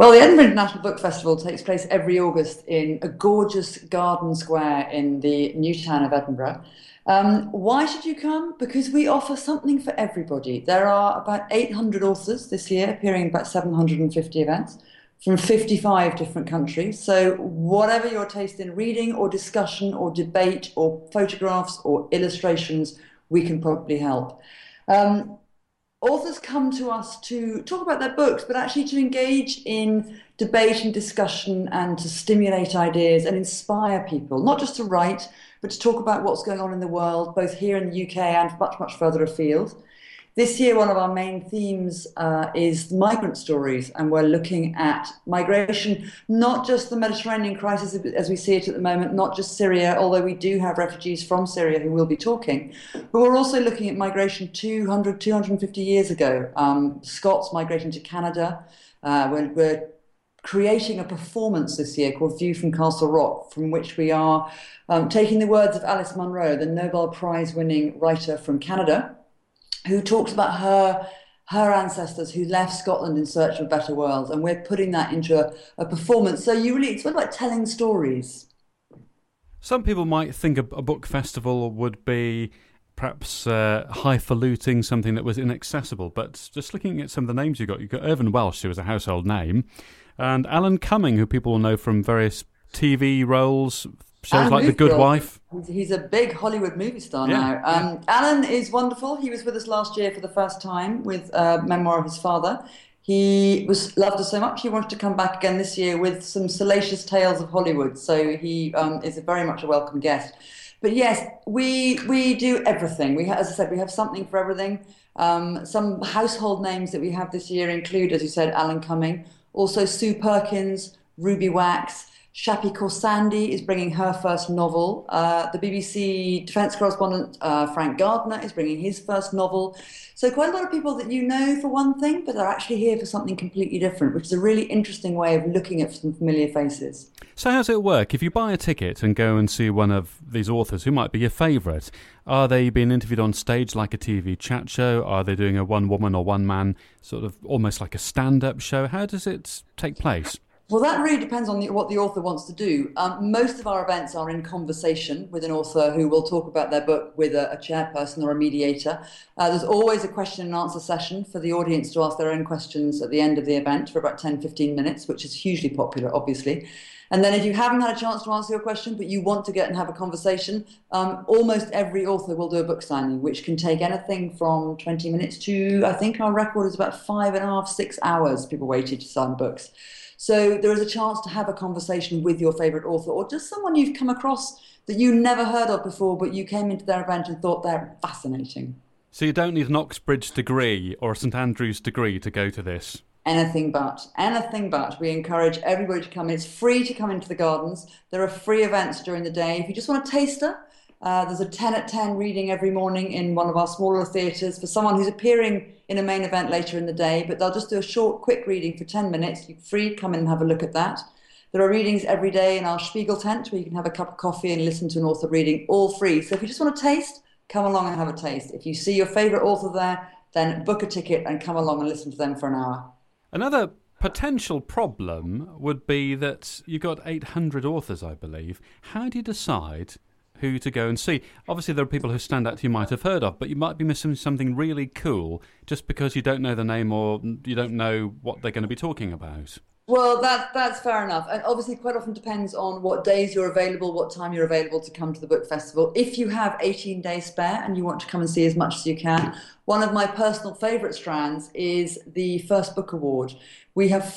Well, the Edinburgh International Book Festival takes place every August in a gorgeous garden square in the new town of Edinburgh. Why should you come? Because we offer something for everybody. There are about 800 authors this year appearing in about 750 events from 55 different countries. So, whatever your taste in reading or discussion or debate or photographs or illustrations, we can probably help. Um, Authors come to us to talk about their books, but actually to engage in debate and discussion and to stimulate ideas and inspire people, not just to write, but to talk about what's going on in the world, both here in the UK and much, much further afield. This year, one of our main themes is migrant stories, and we're looking at migration, not just the Mediterranean crisis as we see it at the moment, not just Syria, although we do have refugees from Syria who will be talking, but we're also looking at migration 200, 250 years ago. Scots migrating to Canada. We're creating a performance this year called View from Castle Rock, from which we are taking the words of Alice Munro, the Nobel Prize winning writer from Canada, who talks about her ancestors who left Scotland in search of a better world, and we're putting that into a performance. So it's about telling stories. Some people might think a book festival would be perhaps highfalutin, something that was inaccessible, but just looking at some of the names you've got Irvine Welsh, who was a household name, and Alan Cumming, who people will know from various TV roles, shows like The Good Wife. He's a big Hollywood movie star now. Alan is wonderful. He was with us last year for the first time with a memoir of his father. He loved us so much, he wanted to come back again this year with some salacious tales of Hollywood. So he is very much a welcome guest. But yes, we do everything. As I said, we have something for everything. Some household names that we have this year include, as you said, Alan Cumming, also Sue Perkins, Ruby Wax. Shappi Khorsandi is bringing her first novel. The BBC defence correspondent Frank Gardner is bringing his first novel. So quite a lot of people that you know for one thing, but they're actually here for something completely different, which is a really interesting way of looking at some familiar faces. So how does it work? If you buy a ticket and go and see one of these authors who might be your favourite, are they being interviewed on stage like a TV chat show? Are they doing a one-woman or one-man sort of almost like a stand-up show? How does it take place? Well, that really depends on what the author wants to do. Most of our events are in conversation with an author who will talk about their book with a chairperson or a mediator. There's always a question and answer session for the audience to ask their own questions at the end of the event for about 10, 15 minutes, which is hugely popular, obviously. And then if you haven't had a chance to answer your question, but you want to get and have a conversation, almost every author will do a book signing, which can take anything from 20 minutes to, I think our record is about 5.5, 6 hours people waited to sign books. So there is a chance to have a conversation with your favourite author or just someone you've come across that you never heard of before, but you came into their event and thought they're fascinating. So you don't need an Oxbridge degree or a St Andrews degree to go to this? Anything but. Anything but. We encourage everybody to come in. It's free to come into the gardens. There are free events during the day. If you just want a taster, there's a 10 at 10 reading every morning in one of our smaller theatres for someone who's appearing in a main event later in the day, but they'll just do a short, quick reading for 10 minutes. You're free to come in and have a look at that. There are readings every day in our Spiegel tent where you can have a cup of coffee and listen to an author reading, all free. So if you just want a taste, come along and have a taste. If you see your favourite author there, then book a ticket and come along and listen to them for an hour. Another potential problem would be that you've got 800 authors, I believe. How do you decide who to go and see? Obviously, there are people who stand out you might have heard of, but you might be missing something really cool just because you don't know the name or you don't know what they're going to be talking about. Well, that's fair enough. And obviously quite often depends on what days you're available, what time you're available to come to the book festival. If you have 18 days spare and you want to come and see as much as you can, one of my personal favourite strands is the First Book Award. We have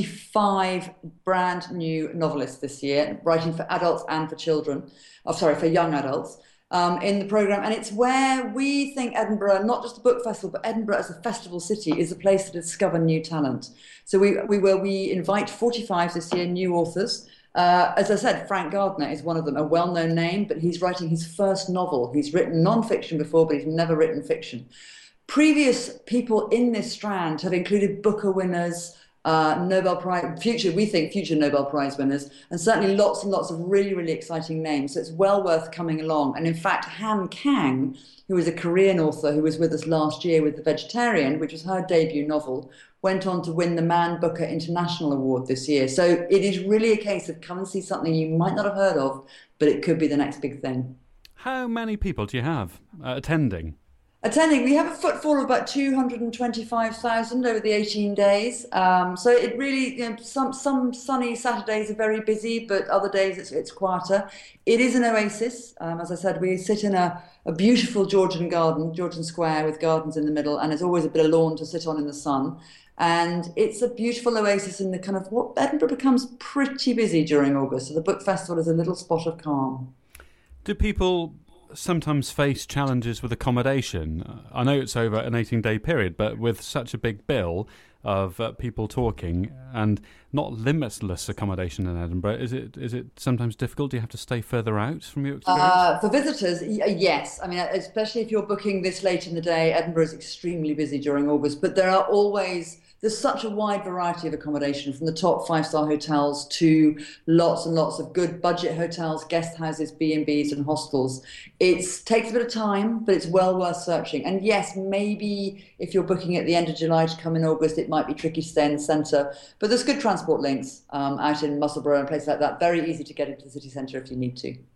45 brand new novelists this year, writing for adults and for children. For young adults. In the programme, and it's where we think Edinburgh, not just a book festival, but Edinburgh as a festival city, is a place to discover new talent. So we invite 45 this year, new authors. As I said, Frank Gardner is one of them, a well-known name, but he's writing his first novel. He's written non-fiction before, but he's never written fiction. Previous people in this strand have included Booker winners, Nobel Prize, we think future Nobel Prize winners, and certainly lots and lots of really, really exciting names. So it's well worth coming along. And in fact, Han Kang, who is a Korean author who was with us last year with The Vegetarian, which was her debut novel, went on to win the Man Booker International Award this year. So it is really a case of come and see something you might not have heard of, but it could be the next big thing. How many people do you have attending? Attending, we have a footfall of about 225,000 over the 18 days. So it really, some sunny Saturdays are very busy, but other days it's quieter. It is an oasis. As I said, we sit in a beautiful Georgian garden, Georgian Square with gardens in the middle, and there's always a bit of lawn to sit on in the sun. And it's a beautiful oasis in the kind of what Edinburgh becomes pretty busy during August. So the book festival is a little spot of calm. Do people sometimes face challenges with accommodation? I know it's over an 18-day period, but with such a big bill of people talking and not limitless accommodation in Edinburgh, is it sometimes difficult? Do you have to stay further out from your experience? For visitors, yes. I mean, especially if you're booking this late in the day, Edinburgh is extremely busy during August, but there's such a wide variety of accommodation from the top five-star hotels to lots and lots of good budget hotels, guest houses, B&Bs and hostels. It takes a bit of time, but it's well worth searching. And yes, maybe if you're booking at the end of July to come in August, it might be tricky to stay in the centre. But there's good transport links out in Musselburgh and places like that. Very easy to get into the city centre if you need to.